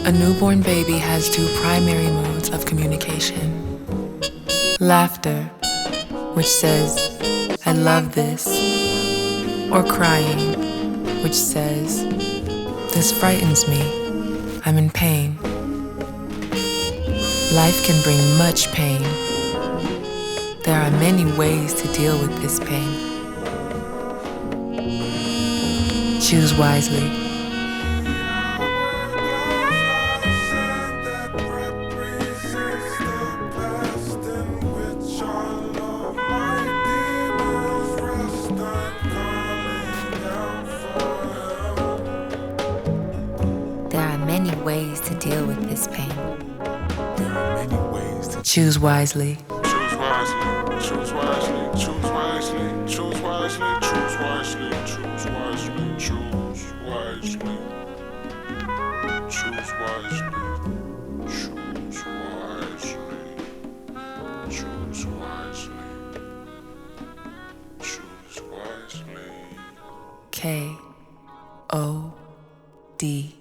A newborn baby has two primary modes of communication. Laughter, which says, "I love this," or crying, which says, "This frightens me, I'm in pain." Life can bring much pain. There are many ways to deal with this pain. Choose wisely. There are many ways to deal with this pain. Choose wisely. Choose wisely, choose wisely, choose wisely, choose wisely, choose wisely, choose wisely, choose wisely, choose wisely, choose wisely, choose wisely, choose wisely. KOD